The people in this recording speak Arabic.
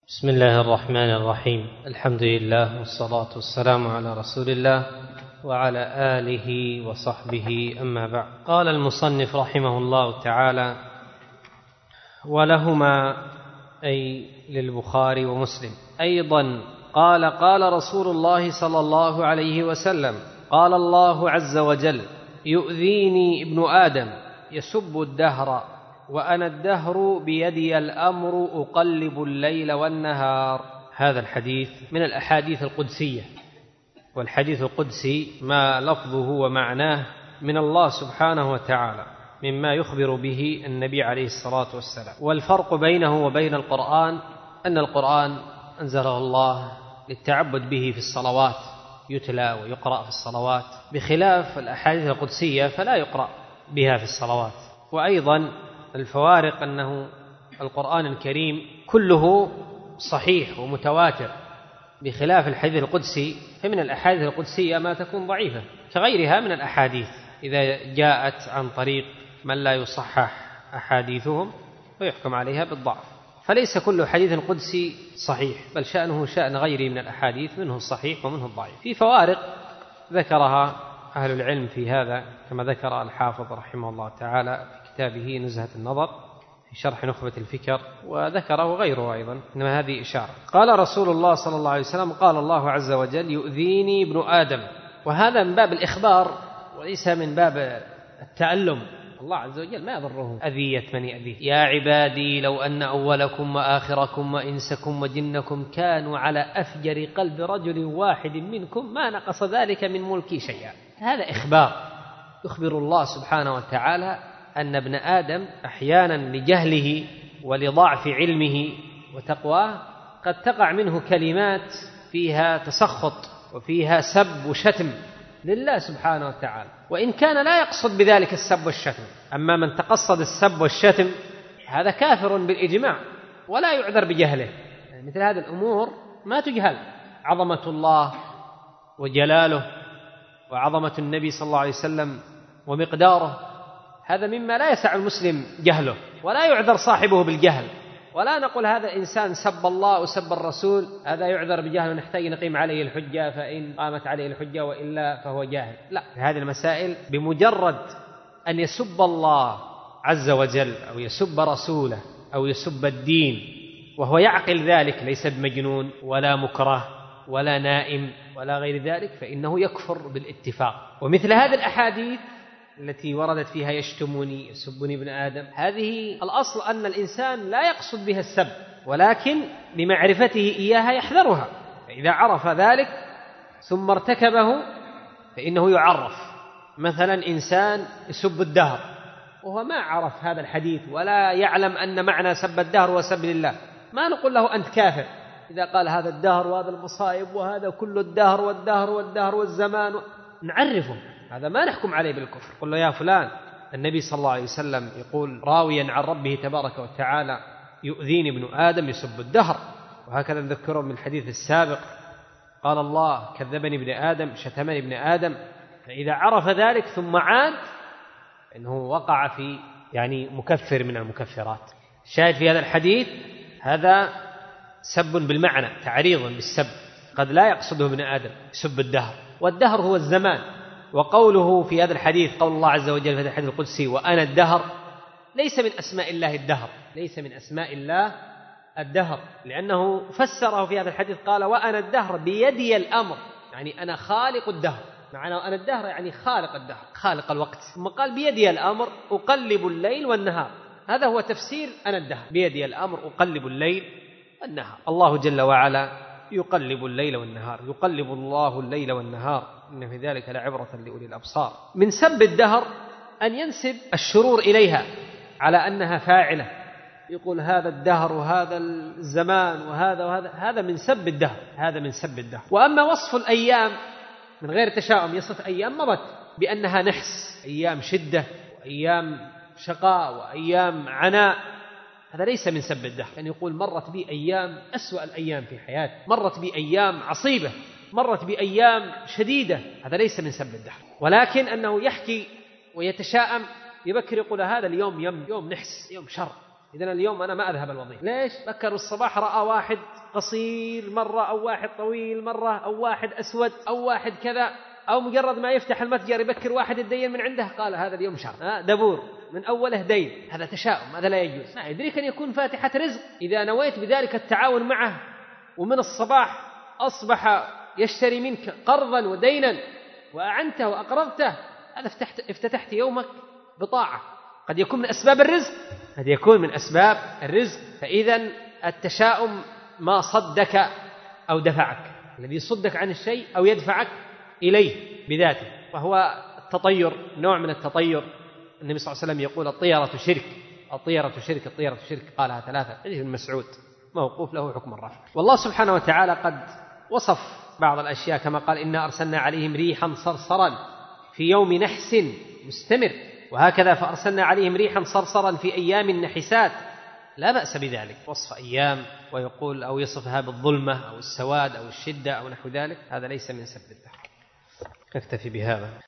بسم الله الرحمن الرحيم. الحمد لله والصلاة والسلام على رسول الله وعلى آله وصحبه، أما بعد. قال المصنف رحمه الله تعالى: ولهما أي للبخاري ومسلم أيضا قال: قال رسول الله صلى الله عليه وسلم: قال الله عز وجل: يؤذيني ابن آدم يسب الدهر وأنا الدهر بيدي الأمر أقلب الليل والنهار. هذا الحديث من الأحاديث القدسية، والحديث القدسي ما لفظه ومعناه من الله سبحانه وتعالى مما يخبر به النبي عليه الصلاة والسلام. والفرق بينه وبين القرآن أن القرآن أنزله الله للتعبد به في الصلوات، يتلى ويقرأ في الصلوات، بخلاف الأحاديث القدسية فلا يقرأ بها في الصلوات. وأيضا الفوارق أنه القرآن الكريم كله صحيح ومتواتر، بخلاف الحديث القدسي، فمن الأحاديث القدسية ما تكون ضعيفة كغيرها من الأحاديث إذا جاءت عن طريق من لا يصحح أحاديثهم ويحكم عليها بالضعف. فليس كل حديث قدسي صحيح، بل شأنه شأن غيره من الأحاديث، منه الصحيح ومنه الضعيف. في فوارق ذكرها أهل العلم في هذا، كما ذكر الحافظ رحمه الله تعالى في كتابه نزهة النظر في شرح نخبة الفكر، وذكره غيره أيضا، إنما هذه إشارة. قال رسول الله صلى الله عليه وسلم: قال الله عز وجل: يؤذيني ابن آدم. وهذا من باب الإخبار وليس من باب التألم. الله عز وجل ما يضره أذية من يأذيه. يا عبادي لو أن أولكم وآخركم وإنسكم وجنكم كانوا على أفجر قلب رجل واحد منكم ما نقص ذلك من ملكي شيئا. هذا إخبار، يخبر الله سبحانه وتعالى أن ابن آدم أحيانا لجهله ولضعف علمه وتقواه قد تقع منه كلمات فيها تسخط وفيها سب وشتم لله سبحانه وتعالى، وإن كان لا يقصد بذلك السب والشتم. أما من تقصد السب والشتم هذا كافر بالإجماع ولا يعذر بجهله. يعني مثل هذه الأمور ما تجهل، عظمة الله وجلاله وعظمة النبي صلى الله عليه وسلم ومقداره، هذا مما لا يسع المسلم جهله، ولا يعذر صاحبه بالجهل. ولا نقول هذا الإنسان سب الله وسب الرسول هذا يعذر بجهل ونحتاج نقيم عليه الحجة، فإن قامت عليه الحجة وإلا فهو جاهل. لا، في هذه المسائل بمجرد أن يسب الله عز وجل أو يسب رسوله أو يسب الدين وهو يعقل ذلك، ليس بمجنون ولا مكره ولا نائم ولا غير ذلك، فإنه يكفر بالاتفاق. ومثل هذه الأحاديث التي وردت فيها يشتمني يسبني ابن آدم، هذه الأصل أن الإنسان لا يقصد بها السب، ولكن بمعرفته إياها يحذرها. فإذا عرف ذلك ثم ارتكبه فإنه يعرف. مثلا إنسان يسب الدهر وهو ما عرف هذا الحديث ولا يعلم أن معنى سب الدهر وسب لله، ما نقول له أنت كافر إذا قال هذا الدهر وهذا المصائب وهذا كل الدهر والدهر والدهر والزمان، نعرفه، هذا ما نحكم عليه بالكفر. قل له يا فلان النبي صلى الله عليه وسلم يقول راويا عن ربه تبارك وتعالى: يؤذيني ابن آدم يسب الدهر. وهكذا نذكره من الحديث السابق: قال الله: كذبني ابن آدم، شتمني ابن آدم. فإذا عرف ذلك ثم عاد إنه وقع في مكفر من المكفرات. الشاهد في هذا الحديث هذا سب بالمعنى، تعريض بالسب، قد لا يقصده ابن آدم يسب الدهر، والدهر هو الزمان. وقوله في هذا الحديث، قول الله عز وجل في هذا الحديث القدسي: وأنا الدهر، ليس من أسماء الله الدهر، ليس من أسماء الله الدهر، لأنه فسره في هذا الحديث قال: وأنا الدهر بيدي الأمر، يعني أنا خالق الدهر. معنى أنا الدهر يعني خالق الدهر، خالق الوقت. ثم قال: بيدي الأمر أقلب الليل والنهار. هذا هو تفسير أنا الدهر، بيدي الأمر أقلب الليل والنهار. الله جل وعلا يقلب الليل والنهار، يقلب الله الليل والنهار، إن في ذلك لعبرة لأولي الأبصار. من سب الدهر أن ينسب الشرور إليها على أنها فاعلة، يقول هذا الدهر وهذا الزمان وهذا هذا من سب الدهر، هذا من سب الدهر. وأما وصف الأيام من غير تشاؤم، يصف أيام مضت بأنها نحس، أيام شدة وأيام شقاء وأيام عناء، هذا ليس من سب الدهر. يعني يقول مرت بي أيام أسوأ الأيام في حياتي، مرت بي أيام عصيبة، مرت بأيام شديدة، هذا ليس من سب الدهر. ولكن أنه يحكي ويتشاءم، يبكر يقول هذا اليوم يوم نحس، يوم شر، إذن اليوم أنا ما أذهب الوظيفة. ليش؟ بكر الصباح رأى واحد قصير مرة أو واحد طويل مرة أو واحد أسود أو واحد كذا، أو مجرد ما يفتح المتجر يبكر واحد يدين من عنده، قال هذا اليوم شر، دبور من أوله دين، هذا تشاؤم، هذا لا يجوز. ما يدريك أن يكون فاتحة رزق إذا نويت بذلك التعاون معه، ومن الصباح أصبح يشتري منك قرضا ودينا وأعنته وأقرضته، هذا افتتحت يومك بطاعة، قد يكون من أسباب الرزق، قد يكون من أسباب الرزق. فإذا التشاؤم ما صدك أو دفعك، الذي يصدك عن الشيء أو يدفعك إليه بذاته، وهو التطير، نوع من التطير. النبي صلى الله عليه وسلم يقول الطيرة شرك، الطيرة شرك، الطيرة شرك، قالها 3. حديث ابن مسعود موقوف له حكم الرفع. والله سبحانه وتعالى قد وصف بعض الأشياء كما قال إنا أرسلنا عليهم ريحا صرصرا في يوم نحس مستمر، وهكذا فأرسلنا عليهم ريحا صرصرا في أيام نحسات. لا بأس بذلك، وصف أيام ويقول أو يصفها بالظلمة أو السواد أو الشدة أو نحو ذلك، هذا ليس من سب التحريم. نكتفي بهذا.